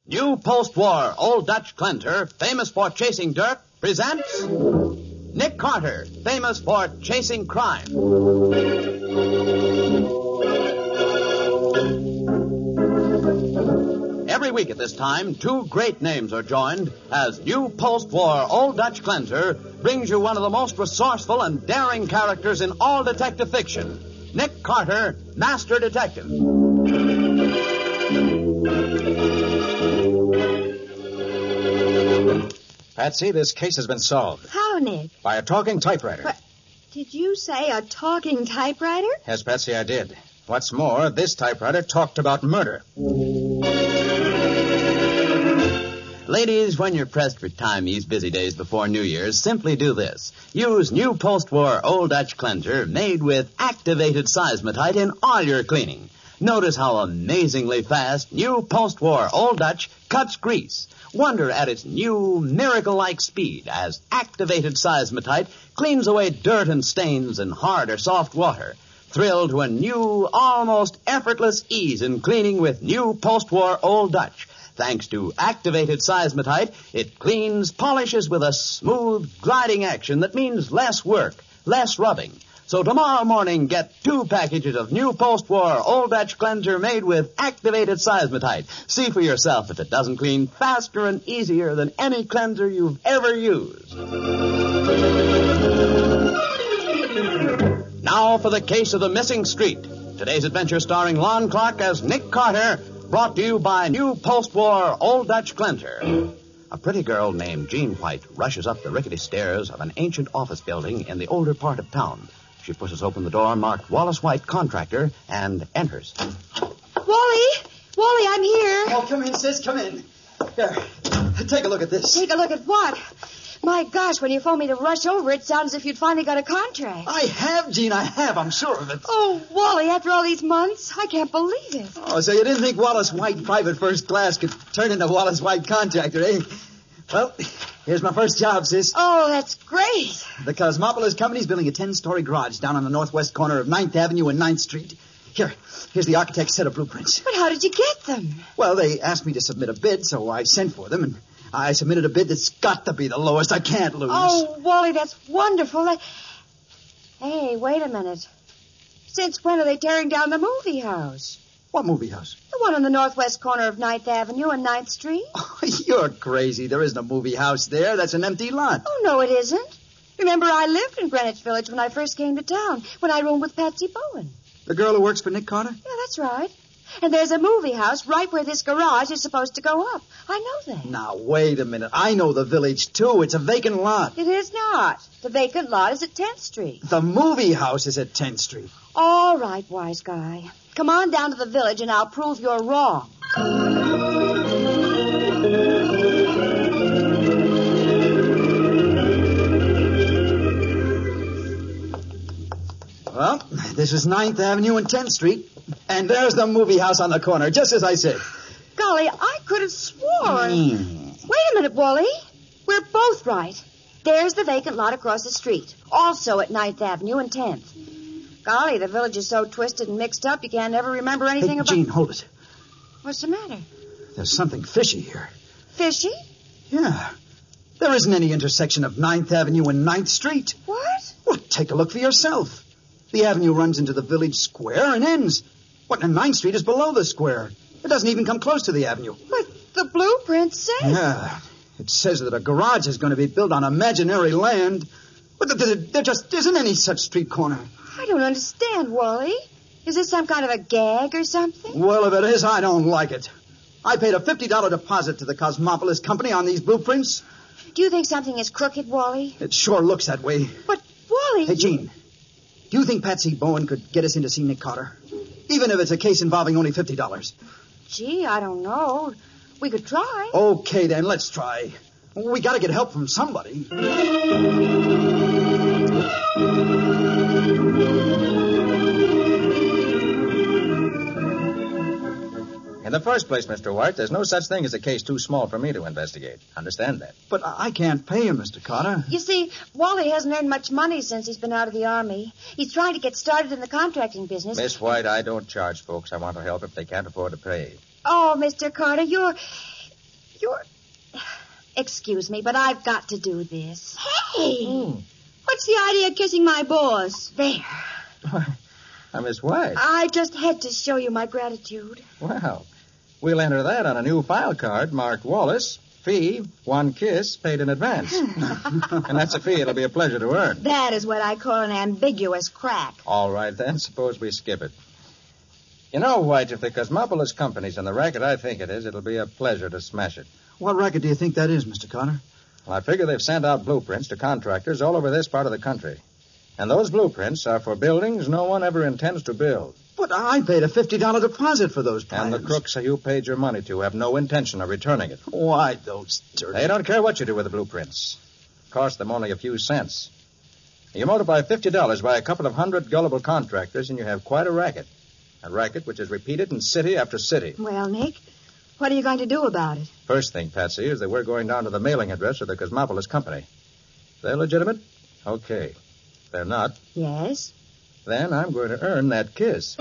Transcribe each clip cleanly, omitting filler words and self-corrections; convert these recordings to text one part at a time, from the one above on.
New post-war Old Dutch cleanser, famous for chasing dirt, presents Nick Carter, famous for chasing crime. Every week at this time, two great names are joined as new post-war Old Dutch cleanser brings you one of the most resourceful and daring characters in all detective fiction, Nick Carter, Master Detective. Patsy, this case has been solved. How, Nick? By a talking typewriter. What? Did you say a talking typewriter? Yes, Patsy, I did. What's more, this typewriter talked about murder. Ladies, when you're pressed for time these busy days before New Year's, simply do this. Use new post-war Old Dutch cleanser made with activated seismotite in all your cleaning. Notice how amazingly fast new post-war Old Dutch cuts grease. Wonder at its new miracle-like speed as activated seismotite cleans away dirt and stains in hard or soft water. Thrill to a new, almost effortless ease in cleaning with new post-war Old Dutch. Thanks to activated seismotite, it cleans, polishes with a smooth, gliding action that means less work, less rubbing. So tomorrow morning, get 2 packages of new post-war Old Dutch cleanser made with activated seismotite. See for yourself if it doesn't clean faster and easier than any cleanser you've ever used. Now for the case of the missing street. Today's adventure starring Lon Clark as Nick Carter, brought to you by new post-war Old Dutch cleanser. A pretty girl named Jean White rushes up the rickety stairs of an ancient office building in the older part of town. She pushes open the door marked Wallace White, Contractor, and enters. Wally, I'm here. Oh, come in, sis, come in. Here, take a look at this. Take a look at what? My gosh, when you phoned me to rush over, it sounds as if you'd finally got a contract. I have, Jean, I have. I'm sure of it. Oh, Wally, after all these months, I can't believe it. Oh, so you didn't think Wallace White Private First Class could turn into Wallace White Contractor, eh? Well, here's my first job, sis. Oh, that's great. The Cosmopolis Company's building a 10-story garage down on the northwest corner of 9th Avenue and 9th Street. Here's the architect's set of blueprints. But how did you get them? Well, they asked me to submit a bid, so I sent for them, and I submitted a bid that's got to be the lowest. I can't lose. Oh, Wally, that's wonderful. Hey, wait a minute. Since when are they tearing down the movie house? What movie house? The one on the northwest corner of 9th Avenue and 9th Street. Oh, you're crazy. There isn't a movie house there. That's an empty lot. Oh, no, it isn't. Remember, I lived in Greenwich Village when I first came to town, when I roomed with Patsy Bowen. The girl who works for Nick Carter? Yeah, that's right. And there's a movie house right where this garage is supposed to go up. I know that. Now, wait a minute. I know the village, too. It's a vacant lot. It is not. The vacant lot is at 10th Street. The movie house is at 10th Street. All right, wise guy. Come on down to the village and I'll prove you're wrong. Well, this is 9th Avenue and 10th Street. And there's the movie house on the corner, just as I said. Golly, I could have sworn. Wait a minute, Wally. We're both right. There's the vacant lot across the street, also at 9th Avenue and 10th. Golly, the village is so twisted and mixed up, you can't ever remember anything Hey, about... Jean, hold it. What's the matter? There's something fishy here. Fishy? Yeah. There isn't any intersection of 9th Avenue and 9th Street. What? Well, take a look for yourself. The avenue runs into the village square and ends. What, and 9th Street is below the square. It doesn't even come close to the avenue. But the blueprint says... Yeah. It says that a garage is going to be built on imaginary land. But there just isn't any such street corner. I don't understand, Wally. Is this some kind of a gag or something? Well, if it is, I don't like it. I paid a $50 deposit to the Cosmopolis Company on these blueprints. Do you think something is crooked, Wally? It sure looks that way. But, Wally... Hey, Jean, do you think Patsy Bowen could get us in to see Nick Carter? Even if it's a case involving only $50. Gee, I don't know. We could try. Okay, then, let's try. We got to get help from somebody. In the first place, Mr. White, there's no such thing as a case too small for me to investigate. Understand that? But I can't pay him, Mr. Carter. You see, Wally hasn't earned much money since he's been out of the Army. He's trying to get started in the contracting business. Miss White, I don't charge folks I want to help if they can't afford to pay. Oh, Mr. Carter, you're You're... Excuse me, but I've got to do this. Hey! What's the idea of kissing my boss? There. Miss White. I just had to show you my gratitude. Well, we'll enter that on a new file card marked Wallace. Fee, 1 kiss, paid in advance. And that's a fee it'll be a pleasure to earn. That is what I call an ambiguous crack. All right, then. Suppose we skip it. You know, White, if the Cosmopolis Company's in the racket I think it is, it'll be a pleasure to smash it. What racket do you think that is, Mr. Carter? Well, I figure they've sent out blueprints to contractors all over this part of the country. And those blueprints are for buildings no one ever intends to build. But I paid a $50 deposit for those plans. And the crooks you paid your money to have no intention of returning it. Why, those dirty... They don't care what you do with the blueprints. Cost them only a few cents. You multiply $50 by a couple of hundred gullible contractors, and you have quite a racket. A racket which is repeated in city after city. Well, Nick, what are you going to do about it? First thing, Patsy, is that we're going down to the mailing address of the Cosmopolis Company. If they're legitimate, okay. If they're not, Yes? then I'm going to earn that kiss.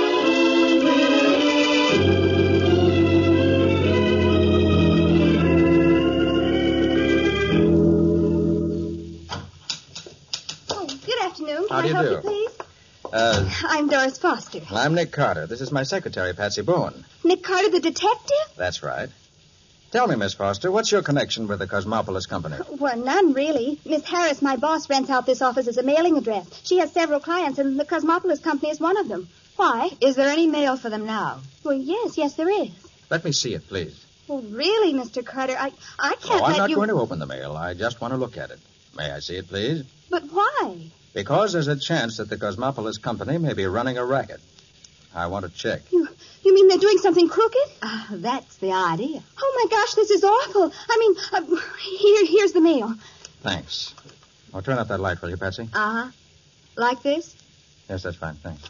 Oh, good afternoon. How Can do you I help do? you, please? I'm Doris Foster. Nick Carter. This is my secretary, Patsy Boone. Nick Carter, the detective? That's right. Tell me, Miss Foster, what's your connection with the Cosmopolis Company? Well, none, really. Miss Harris, my boss, rents out this office as a mailing address. She has several clients, and the Cosmopolis Company is one of them. Why? Is there any mail for them now? Well, yes, there is. Let me see it, please. Well, really, Mr. Carter, I can't I'm let not you... going to open the mail. I just want to look at it. May I see it, please? But why? Because there's a chance that the Cosmopolis Company may be running a racket. I want to check. You mean they're doing something crooked? That's the idea. Oh, my gosh, this is awful. I mean, here's the mail. Thanks. Oh, turn up that light, will you, Patsy? Uh-huh. Like this? Yes, that's fine. Thanks.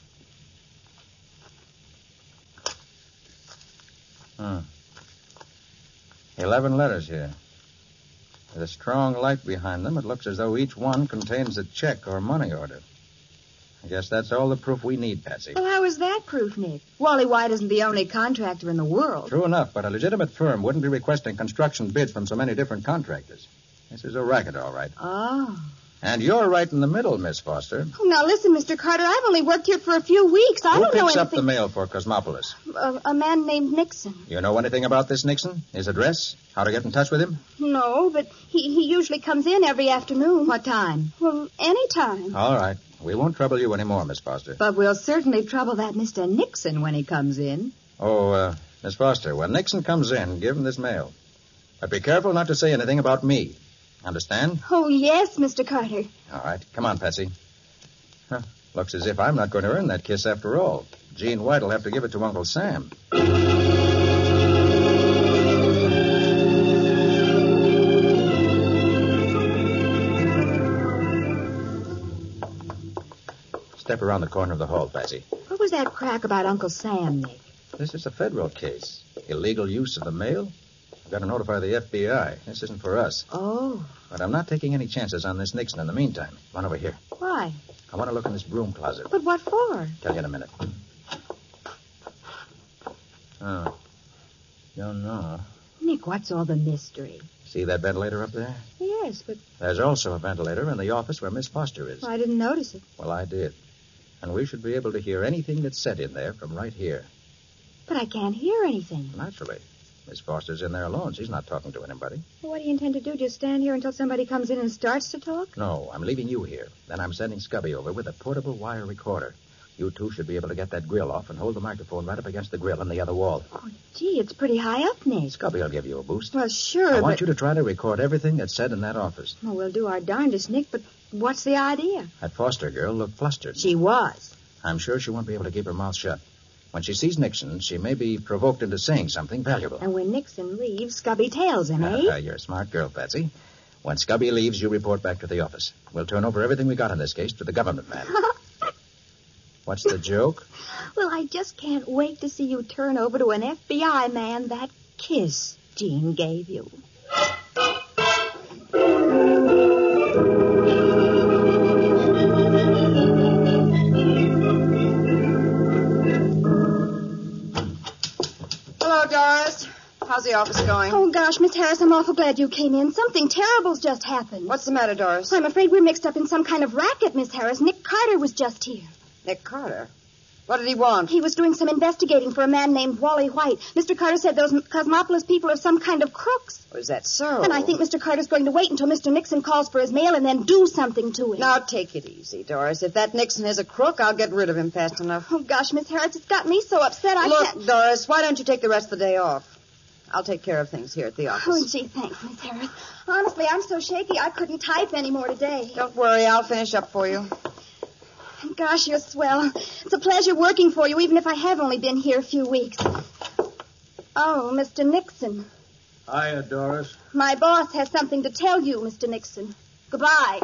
11 letters here. With a strong light behind them, it looks as though each one contains a check or money order. I guess that's all the proof we need, Patsy. Well, how is that proof, Nick? Wally White isn't the only contractor in the world. True enough, but a legitimate firm wouldn't be requesting construction bids from so many different contractors. This is a racket, all right. Oh. And you're right in the middle, Miss Foster. Oh, now, listen, Mr. Carter, I've only worked here for a few weeks. I Who don't know picks anything... up the mail for Cosmopolis? A man named Nixon. You know anything about this Nixon? His address? How to get in touch with him? No, but he usually comes in every afternoon. What time? Well, any time. All right. We won't trouble you anymore, Miss Foster. But we'll certainly trouble that Mr. Nixon when he comes in. Oh, Miss Foster, when Nixon comes in, give him this mail. But be careful not to say anything about me. Understand? Oh, yes, Mr. Carter. All right. Come on, Patsy. Huh. Looks as if I'm not going to earn that kiss after all. Gene White will have to give it to Uncle Sam. Step around the corner of the hall, Patsy. What was that crack about Uncle Sam, Nick? This is a federal case. Illegal use of the mail. I've got to notify the FBI. This isn't for us. Oh. But I'm not taking any chances on this Nixon in the meantime. Come on over here. Why? I want to look in this broom closet. But what for? Tell you in a minute. Oh. Don't know. Nick, what's all the mystery? See that ventilator up there? Yes, but There's also a ventilator in the office where Miss Foster is. I didn't notice it. Well, I did. And we should be able to hear anything that's said in there from right here. But I can't hear anything. Naturally. Miss Foster's in there alone. She's not talking to anybody. Well, what do you intend to do? Just stand here until somebody comes in and starts to talk? No, I'm leaving you here. Then I'm sending Scubby over with a portable wire recorder. You two should be able to get that grill off and hold the microphone right up against the grill on the other wall. Oh, gee, it's pretty high up, Nick. Scubby will give you a boost. Well, sure, I want but... you to try to record everything that's said in that office. Well, we'll do our darndest, Nick, but what's the idea? That Foster girl looked flustered. She was. I'm sure she won't be able to keep her mouth shut. When she sees Nixon, she may be provoked into saying something valuable. And when Nixon leaves, Scubby tails him, eh? You're a smart girl, Patsy. When Scubby leaves, you report back to the office. We'll turn over everything we got in this case to the government man. What's the joke? Well, I just can't wait to see you turn over to an FBI man that kiss Gene gave you. Hello, Doris. How's How's the office going? Oh, gosh, Miss Harris, I'm awful glad you came in. Something terrible's just happened. What's the matter, Doris? I'm afraid we're mixed up in some kind of racket, Miss Harris. Nick Carter was just here. Nick Carter? What did he want? He was doing some investigating for a man named Wally White. Mr. Carter said those Cosmopolis people are some kind of crooks. Oh, is that so? And I think Mr. Carter's going to wait until Mr. Nixon calls for his mail and then do something to him. Now, take it easy, Doris. If that Nixon is a crook, I'll get rid of him fast enough. Oh, gosh, Miss Harris, it's got me so upset I Look, can't... Doris, why don't you take the rest of the day off? I'll take care of things here at the office. Oh, gee, thanks, Miss Harris. Honestly, I'm so shaky I couldn't type anymore today. Don't worry, I'll finish up for you. Gosh, you're swell. It's a pleasure working for you, even if I have only been here a few weeks. Oh, Mr. Nixon. Hiya, Doris. My boss has something to tell you, Mr. Nixon. Goodbye.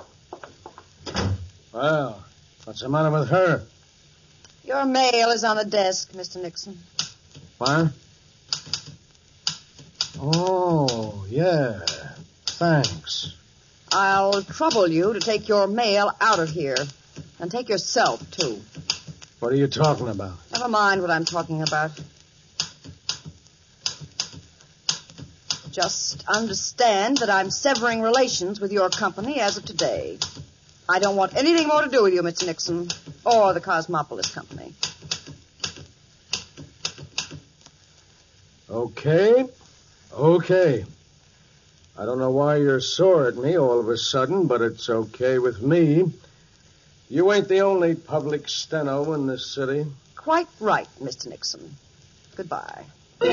Well, what's the matter with her? Your mail is on the desk, Mr. Nixon. What? Oh, yeah. Thanks. I'll trouble you to take your mail out of here. And take yourself, too. What are you talking about? Never mind what I'm talking about. Just understand that I'm severing relations with your company as of today. I don't want anything more to do with you, Mr. Nixon, or the Cosmopolis Company. Okay. I don't know why you're sore at me all of a sudden, but it's okay with me. You ain't the only public steno in this city. Quite right, Mr. Nixon. Goodbye.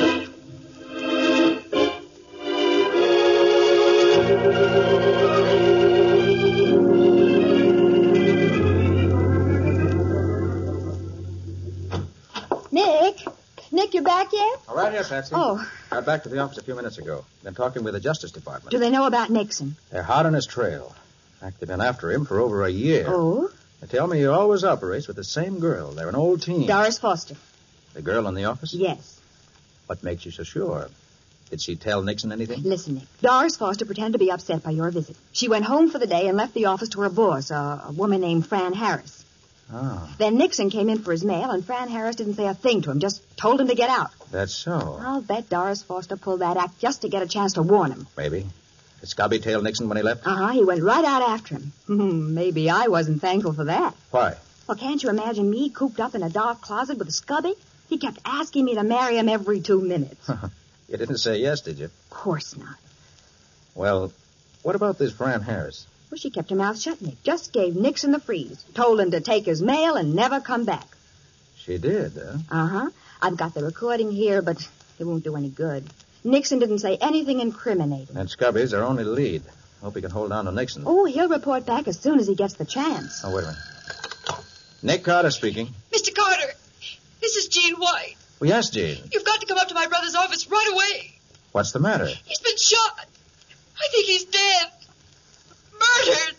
Nick, you're back yet? All right here, Patsy. Oh. Got back to the office a few minutes ago. Been talking with the Justice Department. Do they know about Nixon? They're hot on his trail. In fact, they've been after him for over a year. Oh? They tell me he always operates with the same girl. They're an old team. Doris Foster. The girl in the office? Yes. What makes you so sure? Did she tell Nixon anything? Listen, Nick. Doris Foster pretended to be upset by your visit. She went home for the day and left the office to her boss, a woman named Fran Harris. Oh, Then Nixon came in for his mail, and Fran Harris didn't say a thing to him, just told him to get out. that's so. I'll bet Doris Foster pulled that act just to get a chance to warn him. Maybe. Did Scobby tail Nixon when he left? He went right out after him. Maybe I wasn't thankful for that. Why? Well, can't you imagine me cooped up in a dark closet with a Scubby? He kept asking me to marry him every 2 minutes. You didn't say yes, did you? Of course not. Well, what about this Fran Harris? Well, she kept her mouth shut, Nick. Just gave Nixon the freeze. Told him to take his mail and never come back. She did, huh? I've got the recording here, but it won't do any good. Nixon didn't say anything incriminating. And Scobby's our only lead. Hope he can hold on to Nixon. Oh, he'll report back as soon as he gets the chance. Oh, wait a minute. Nick Carter speaking. Mr. Carter, this is Jean White. Well, yes, Jean. You've got to come up to my brother's office right away. What's the matter? He's been shot. I think he's dead. Murdered.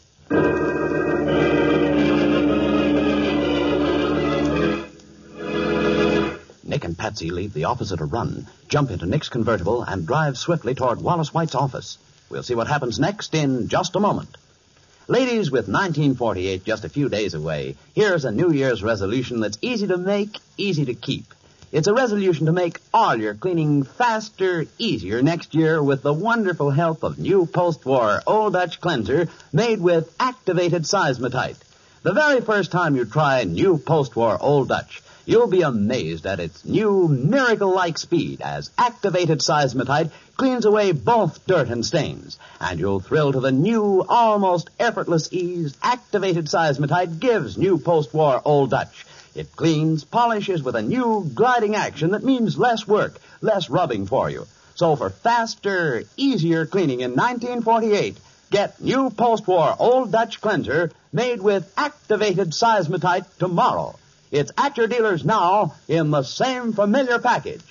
Nick and Patsy leave the office at a run, jump into Nick's convertible, and drive swiftly toward Wallace White's office. We'll see what happens next in just a moment. Ladies, with 1948 just a few days away, here's a New Year's resolution that's easy to make, easy to keep. It's a resolution to make all your cleaning faster, easier next year with the wonderful help of new post-war Old Dutch cleanser made with activated seismotite. The very first time you try new post-war Old Dutch, you'll be amazed at its new miracle-like speed as activated seismotite cleans away both dirt and stains. And you'll thrill to the new, almost effortless ease activated seismotite gives new post-war Old Dutch. It cleans, polishes with a new gliding action that means less work, less rubbing for you. So for faster, easier cleaning in 1948, get new post-war Old Dutch cleanser made with activated seismotite tomorrow. It's at your dealers now in the same familiar package.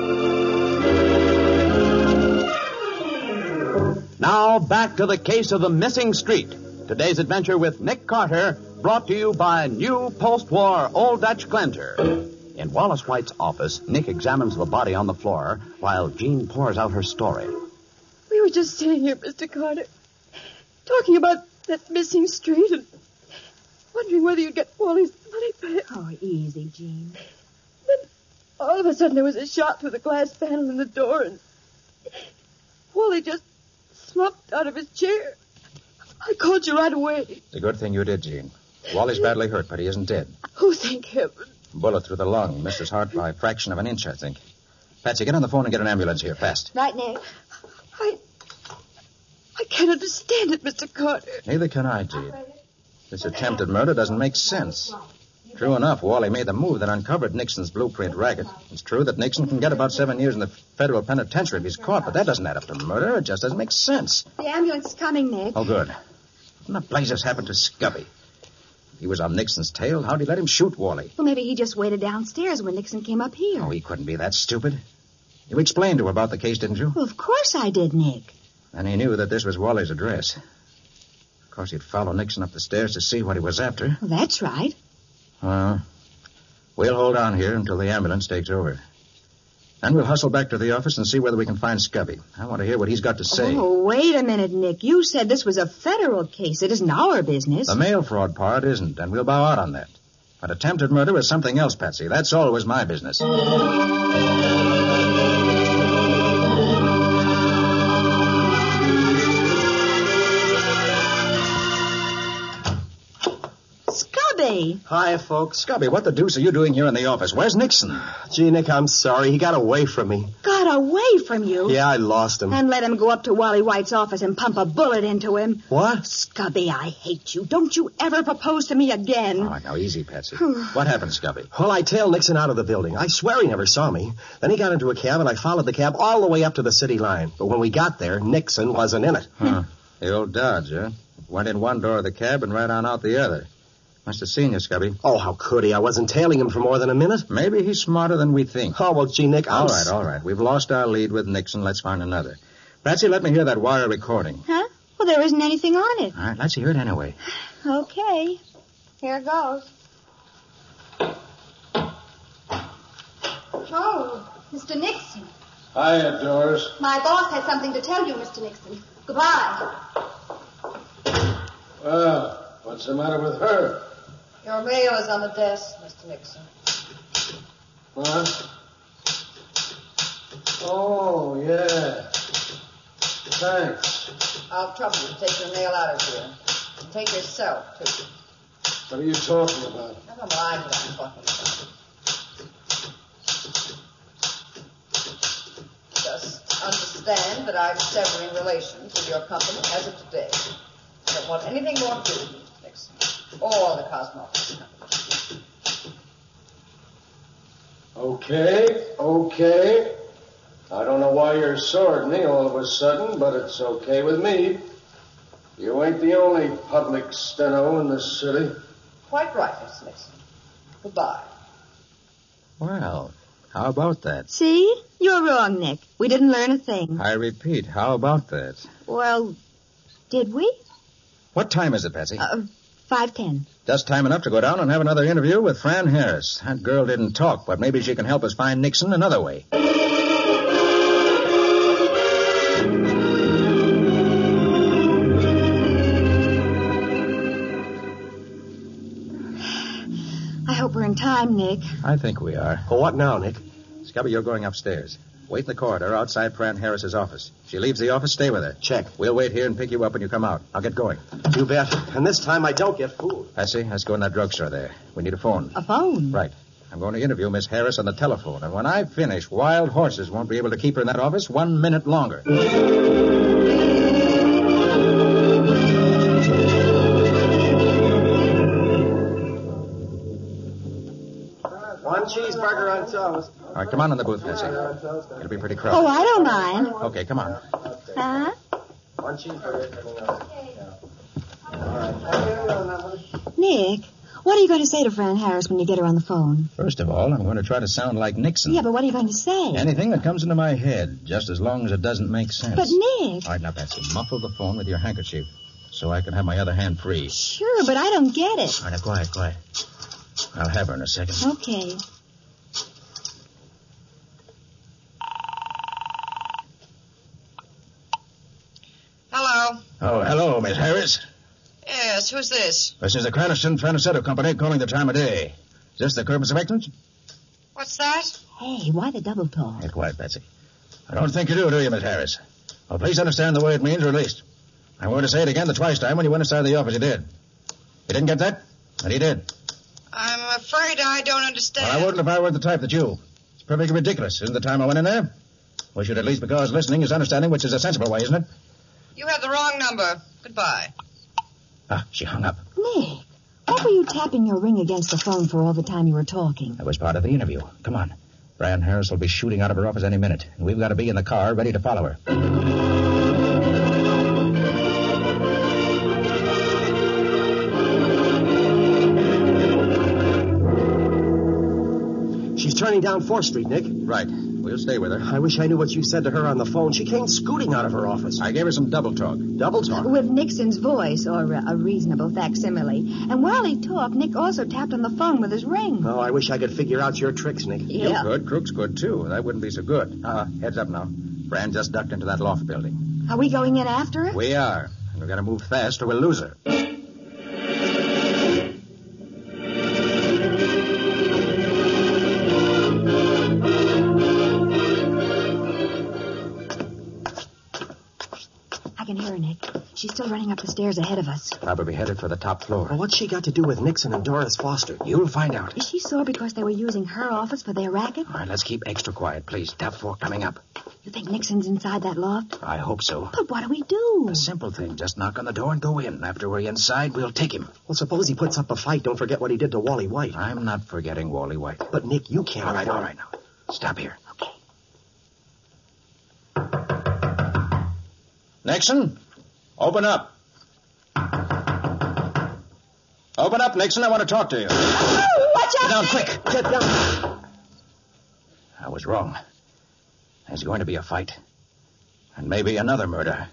Now back to the case of the missing street. Today's adventure with Nick Carter, brought to you by new post-war Old Dutch cleanser. In Wallace White's office, Nick examines the body on the floor while Jean pours out her story. We were just sitting here, Mr. Carter, talking about that missing street and wondering whether you'd get Wally's money back. Oh, easy, Jean. Then all of a sudden there was a shot through the glass panel in the door, and Wally just slumped out of his chair. I called you right away. It's a good thing you did, Jean. Wally's badly hurt, but he isn't dead. Oh, thank heaven. Bullet through the lung. Missed his heart by a fraction of an inch, I think. Patsy, get on the phone and get an ambulance here, fast. Right, Nick. I can't understand it, Mr. Carter. Neither can I, Jean. This attempted murder doesn't make sense. True enough, Wally made the move that uncovered Nixon's blueprint racket. It's true that Nixon can get about 7 years in the federal penitentiary if he's caught, but that doesn't add up to murder. It just doesn't make sense. The ambulance is coming, Nick. Oh, good. What in the blazes happened to Scubby? He was on Nixon's tail. How'd he let him shoot Wally? Well, maybe he just waited downstairs when Nixon came up here. Oh, he couldn't be that stupid. You explained to him about the case, didn't you? Well, of course I did, Nick. And he knew that this was Wally's address. Of course, he'd follow Nixon up the stairs to see what he was after. Well, that's right. Well, we'll hold on here until the ambulance takes over. Then we'll hustle back to the office and see whether we can find Scubby. I want to hear what he's got to say. Oh, wait a minute, Nick. You said this was a federal case. It isn't our business. The mail fraud part isn't, and we'll bow out on that. But attempted murder is something else, Patsy. That's always my business. Scubby! Hi, folks. Scubby, what the deuce are you doing here in the office? Where's Nixon? Gee, Nick, I'm sorry. He got away from me. Got away from you? Yeah, I lost him. And let him go up to Wally White's office and pump a bullet into him. What? Scubby, I hate you. Don't you ever propose to me again. All right, now, easy, Patsy. What happened, Scubby? Well, I tailed Nixon out of the building. I swear he never saw me. Then he got into a cab, and I followed the cab all the way up to the city line. But when we got there, Nixon wasn't in it. Huh. The old Dodge, huh? Went in one door of the cab and right on out the other. Must have seen you, Scubby. Oh, how could he? I wasn't tailing him for more than a minute. Maybe he's smarter than we think. Oh, well, gee, Nick, All right. We've lost our lead with Nixon. Let's find another. Patsy, let me hear that wire recording. Huh? Well, there isn't anything on it. All right, let's hear it anyway. Okay. Here goes. Oh, Mr. Nixon. Hiya, Doris. My boss has something to tell you, Mr. Nixon. Goodbye. Well, what's the matter with her? Your mail is on the desk, Mr. Nixon. What? Oh, yeah. Thanks. I'll trouble you to take your mail out of here. And take yourself, too. What are you talking about? Never mind what I'm talking about. Just understand that I'm severing relations with your company as of today. I don't want anything more to do with you, Mr. Nixon, or the Cosmopolis Company. Okay. I don't know why you're sore at me all of a sudden, but it's okay with me. You ain't the only public steno in this city. Quite right, Mr. Nixon. Goodbye. Well, how about that? See? You're wrong, Nick. We didn't learn a thing. I repeat, how about that? Well, did we? What time is it, Patsy? 5:10. Just time enough to go down and have another interview with Fran Harris. That girl didn't talk, but maybe she can help us find Nixon another way. I hope we're in time, Nick. I think we are. Well, what now, Nick? Scubby, you're going upstairs. Wait in the corridor outside Fran Harris's office. If she leaves the office, stay with her. Check. We'll wait here and pick you up when you come out. I'll get going. You bet. And this time I don't get fooled. Patsy, let's go in that drugstore there. We need a phone. A phone? Right. I'm going to interview Miss Harris on the telephone, and when I finish, wild horses won't be able to keep her in that office 1 minute longer. One cheeseburger on toast. All right, come on in the booth, Patsy. It'll be pretty Oh, crowded. I don't mind. Okay, come on. Huh? One cheeseburger. All right. Nick, what are you going to say to Fran Harris when you get her on the phone? First of all, I'm going to try to sound like Nixon. Yeah, but what are you going to say? Anything that comes into my head, just as long as it doesn't make sense. But, Nick... All right, now, Patsy, muffle the phone with your handkerchief so I can have my other hand free. Sure, but I don't get it. All right, now, quiet. I'll have her in a second. Okay. Hello. Oh, hello, Miss Harris. Yes, who's this? This is the Craniston Franisetto Company calling the time of day. Is this the Kermis of Excellence? What's that? Hey, why the double talk? Get quiet, Betsy. I don't think you do you, Miss Harris? Well, please understand the way it means, or at least. I'm going to say it again the twice time when you went inside the office. You did. You didn't get that? And he did. I'm afraid I don't understand. Well, I wouldn't if I were the type that you. It's perfectly ridiculous. Isn't the time I went in there? We should at least, because listening is understanding, which is a sensible way, isn't it? You have the wrong number. Goodbye. Ah, she hung up. Nick, what were you tapping your ring against the phone for all the time you were talking? That was part of the interview. Come on. Fran Harris will be shooting out of her office any minute, and we've got to be in the car ready to follow her. She's turning down 4th Street, Nick. Right. We'll stay with her. I wish I knew what you said to her on the phone. She came scooting out of her office. I gave her some double talk. Double talk? With Nixon's voice, or a reasonable facsimile. And while he talked, Nick also tapped on the phone with his ring. Oh, I wish I could figure out your tricks, Nick. Yeah. You could. Crooks could, too. That wouldn't be so good. Heads up now. Fran just ducked into that loft building. Are we going in after her? We are. And we've got to move fast or we'll lose her. I can hear her, Nick. She's still running up the stairs ahead of us. Probably headed for the top floor. Well, what's she got to do with Nixon and Doris Foster? You'll find out. Is she sore because they were using her office for their racket? All right, let's keep extra quiet, please. Top floor coming up. You think Nixon's inside that loft? I hope so. But what do we do? A simple thing. Just knock on the door and go in. After we're inside, we'll take him. Well, suppose he puts up a fight. Don't forget what he did to Wally White. I'm not forgetting Wally White. But, Nick, you can't. All right now. Stop here. Okay. Nixon, open up. Open up, Nixon. I want to talk to you. Oh, watch out! Get down, quick. Get down. I was wrong. There's going to be a fight. And maybe another murder.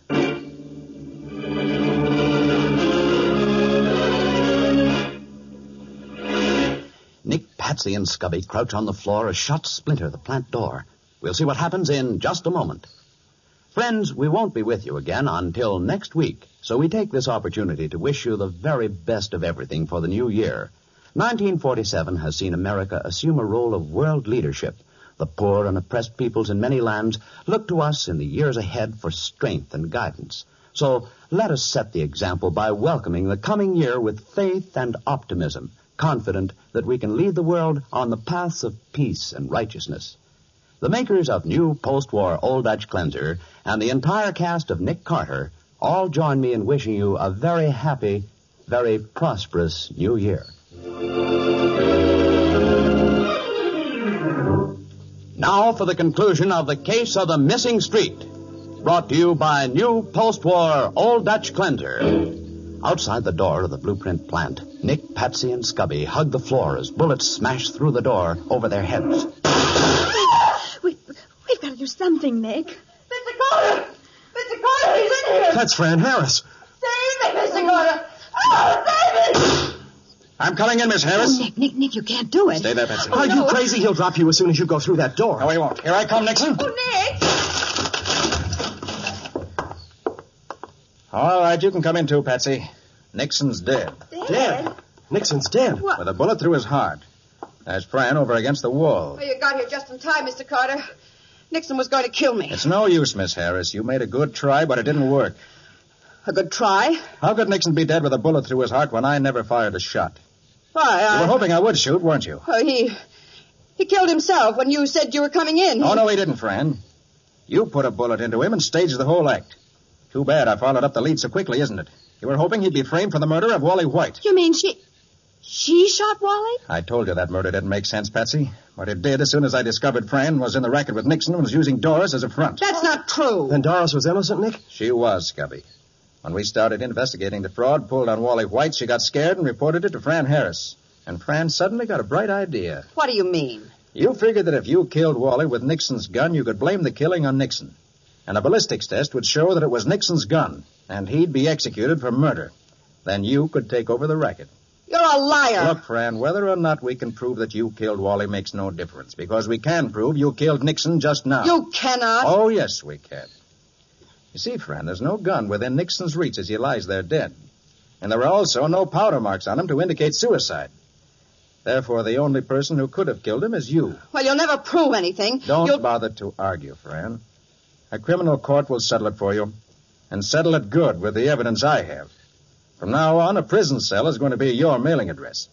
Nick, Patsy, and Scubby crouch on the floor as shots splinter the plant door. We'll see what happens in just a moment. Friends, we won't be with you again until next week, so we take this opportunity to wish you the very best of everything for the new year. 1947 has seen America assume a role of world leadership. The poor and oppressed peoples in many lands look to us in the years ahead for strength and guidance. So let us set the example by welcoming the coming year with faith and optimism, confident that we can lead the world on the paths of peace and righteousness. The makers of new post-war Old Dutch Cleanser and the entire cast of Nick Carter all join me in wishing you a very happy, very prosperous new year. Now for the conclusion of the case of the missing street, brought to you by new post-war Old Dutch Cleanser. Outside the door of the Blueprint plant, Nick, Patsy, and Scubby hug the floor as bullets smash through the door over their heads. We've got to do something, Nick. Mr. Carter! Mr. Carter, he's in here! That's Fran Harris. Save me, Mr. Carter! Oh, save me! I'm coming in, Miss Harris. Oh, Nick, you can't do it. Stay there, Patsy. Are you crazy? He'll drop you as soon as you go through that door. No, he won't. Here I come, Nixon. Oh, Nick! All right, you can come in too, Patsy. Nixon's dead. Dead? Nixon's dead. What? With a bullet through his heart. There's Fran over against the wall. Well, you got here just in time, Mr. Carter. Nixon was going to kill me. It's no use, Miss Harris. You made a good try, but it didn't work. A good try? How could Nixon be dead with a bullet through his heart when I never fired a shot? Why, You were hoping I would shoot, weren't you? He killed himself when you said you were coming in. Oh, no, he didn't, Fran. You put a bullet into him and staged the whole act. Too bad I followed up the lead so quickly, isn't it? You were hoping he'd be framed for the murder of Wally White. You mean she shot Wally? I told you that murder didn't make sense, Patsy. But it did as soon as I discovered Fran was in the racket with Nixon and was using Doris as a front. That's not true. Then Doris was innocent, Nick? She was, Scubby. When we started investigating the fraud pulled on Wally White, she got scared and reported it to Fran Harris. And Fran suddenly got a bright idea. What do you mean? You figured that if you killed Wally with Nixon's gun, you could blame the killing on Nixon. And a ballistics test would show that it was Nixon's gun, and he'd be executed for murder. Then you could take over the racket. You're a liar. Look, Fran, whether or not we can prove that you killed Wally makes no difference, because we can prove you killed Nixon just now. You cannot. Oh, yes, we can. You see, Fran, there's no gun within Nixon's reach as he lies there dead. And there were also no powder marks on him to indicate suicide. Therefore, the only person who could have killed him is you. Well, you'll never prove anything. Don't bother to argue, Fran. A criminal court will settle it for you, and settle it good with the evidence I have. From now on, a prison cell is going to be your mailing address.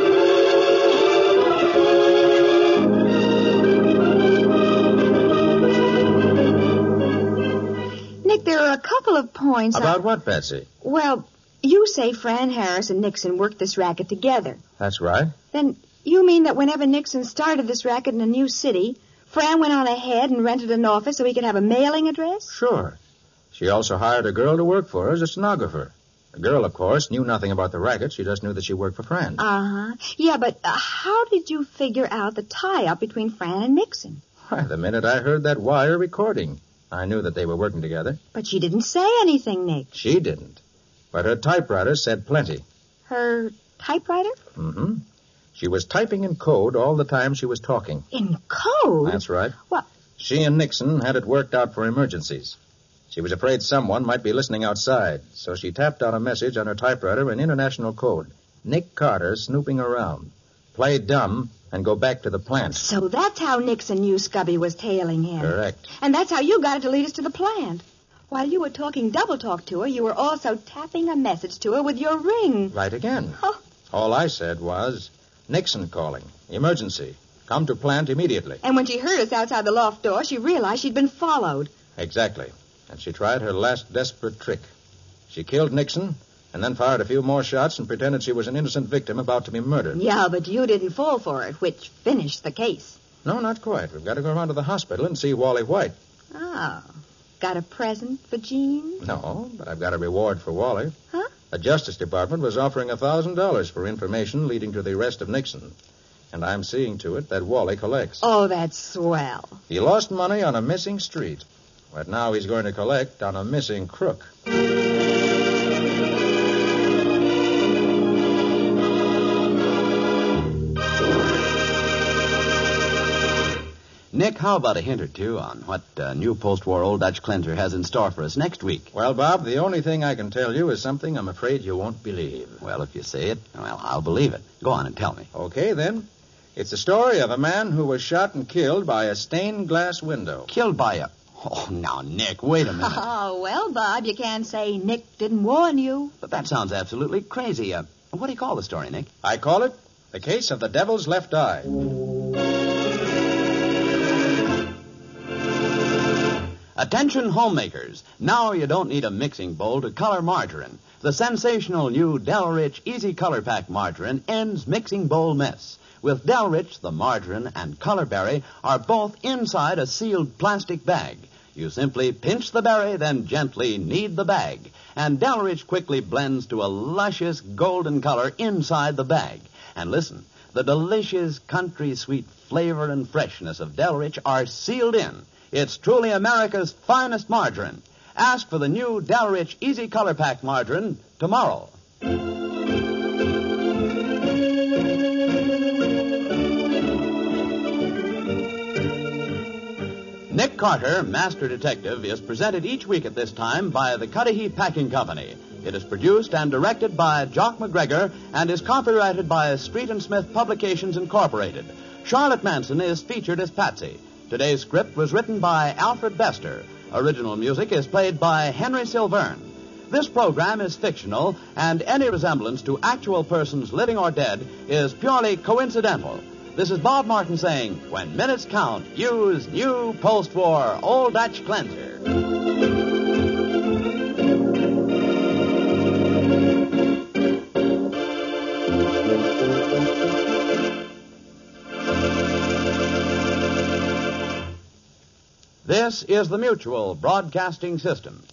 Nick, there are a couple of points. About what, Betsy? Well, you say Fran Harris and Nixon worked this racket together. That's right. Then you mean that whenever Nixon started this racket in a new city, Fran went on ahead and rented an office so he could have a mailing address? Sure. She also hired a girl to work for her as a stenographer. The girl, of course, knew nothing about the racket. She just knew that she worked for Fran. Uh-huh. Yeah, but how did you figure out the tie-up between Fran and Nixon? Why, the minute I heard that wire recording, I knew that they were working together. But she didn't say anything, Nick. She didn't. But her typewriter said plenty. Her typewriter? Mm-hmm. She was typing in code all the time she was talking. In code? That's right. What? She and Nixon had it worked out for emergencies. She was afraid someone might be listening outside, so she tapped out a message on her typewriter in international code. Nick Carter snooping around. Play dumb and go back to the plant. So that's how Nixon knew Scubby was tailing him. Correct. And that's how you got it to lead us to the plant. While you were talking double talk to her, you were also tapping a message to her with your ring. Right again. Oh. All I said was, Nixon calling. Emergency. Come to plant immediately. And when she heard us outside the loft door, she realized she'd been followed. Exactly. And she tried her last desperate trick. She killed Nixon and then fired a few more shots and pretended she was an innocent victim about to be murdered. Yeah, but you didn't fall for it, which finished the case. No, not quite. We've got to go around to the hospital and see Wally White. Oh. Got a present for Jean? No, but I've got a reward for Wally. Huh? The Justice Department was offering $1,000 for information leading to the arrest of Nixon. And I'm seeing to it that Wally collects. Oh, that's swell. He lost money on a missing street. But now he's going to collect on a missing crook. Nick, how about a hint or two on what new post-war Old Dutch Cleanser has in store for us next week? Well, Bob, the only thing I can tell you is something I'm afraid you won't believe. Well, if you say it, well, I'll believe it. Go on and tell me. Okay, then. It's the story of a man who was shot and killed by a stained glass window. Killed by a... Oh, now, Nick, wait a minute. Oh, well, Bob, you can't say Nick didn't warn you. But that sounds absolutely crazy. What do you call the story, Nick? I call it The Case of the Devil's Left Eye. Attention homemakers. Now you don't need a mixing bowl to color margarine. The sensational new Delrich Easy Color Pack margarine ends mixing bowl mess. With Delrich, the margarine and color berry are both inside a sealed plastic bag. You simply pinch the berry, then gently knead the bag. And Delrich quickly blends to a luscious golden color inside the bag. And listen, the delicious country sweet flavor and freshness of Delrich are sealed in. It's truly America's finest margarine. Ask for the new Delrich Easy Color Pack margarine tomorrow. Nick Carter, Master Detective, is presented each week at this time by the Cudahy Packing Company. It is produced and directed by Jock McGregor and is copyrighted by Street and Smith Publications Incorporated. Charlotte Manson is featured as Patsy. Today's script was written by Alfred Bester. Original music is played by Henry Silverne. This program is fictional, and any resemblance to actual persons living or dead is purely coincidental. This is Bob Martin saying, when minutes count, use new post-war Old Dutch Cleanser. This is the Mutual Broadcasting System.